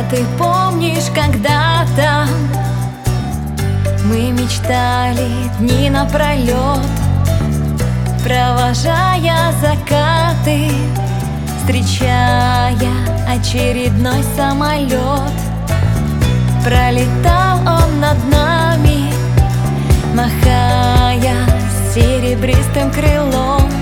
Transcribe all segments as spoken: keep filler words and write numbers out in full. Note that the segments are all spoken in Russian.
ты помнишь, когда-то мы мечтали дни напролет, провожая закаты, встречая очередной самолет. Пролетал он над нами, махая серебристым крылом.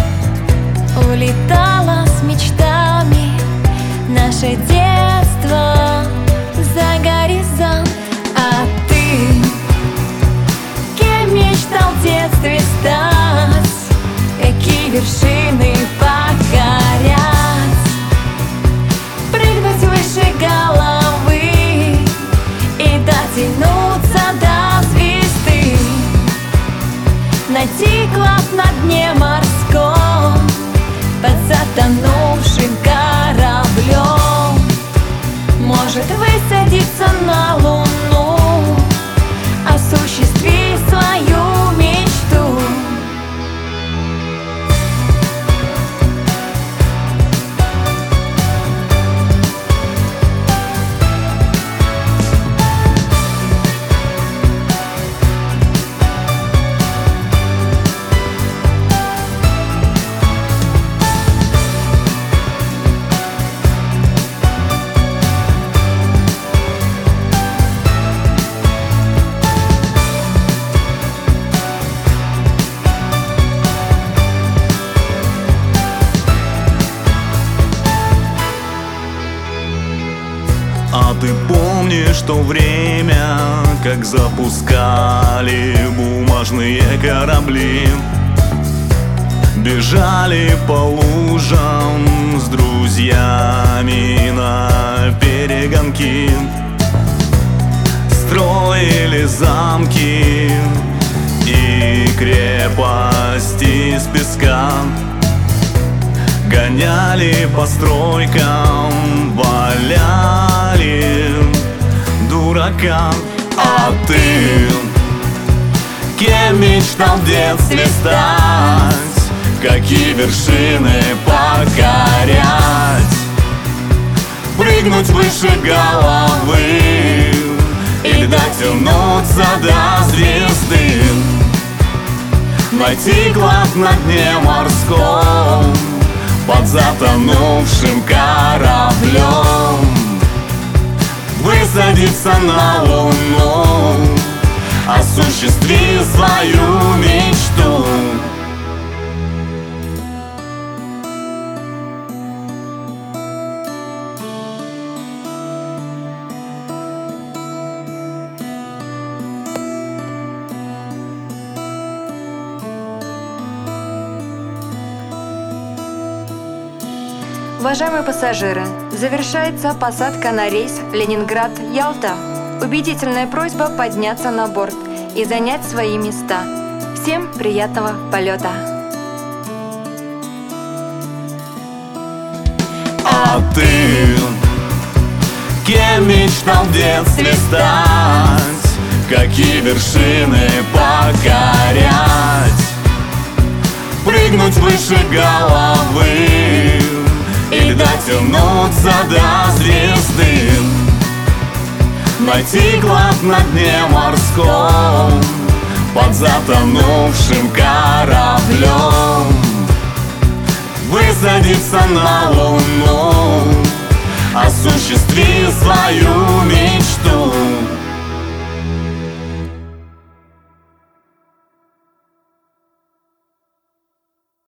Улетало с мечтами наше детство за горизонт. А ты кем мечтал в детстве стать? Какие вершины покорять? Прыгнуть выше головы и дотянуться до звезды, найти клад на дне морском под затонувшим кораблем. Может высадиться на Луну, осуществи свою мечту. А ты помнишь то время, как запускали бумажные корабли? Бежали по лужам с друзьями на перегонки, строили замки и крепости из песка, гоняли по стройкам, валяли дурака. А ты кем мечтал в детстве стать? Какие вершины покорять? Прыгнуть выше головы или дотянуться до звезды, найти клад на дне морском под затонувшим кораблем, высадиться на Луну, осуществи свою мечту. Уважаемые пассажиры, завершается посадка на рейс Ленинград-Ялта. Убедительная просьба подняться на борт и занять свои места. Всем приятного полета! А ты кем мечтал в детстве стать? Какие вершины покорять? Прыгнуть выше головы или дотянуться до звезды, найти клад на дне морском под затонувшим кораблем, высадиться на Луну,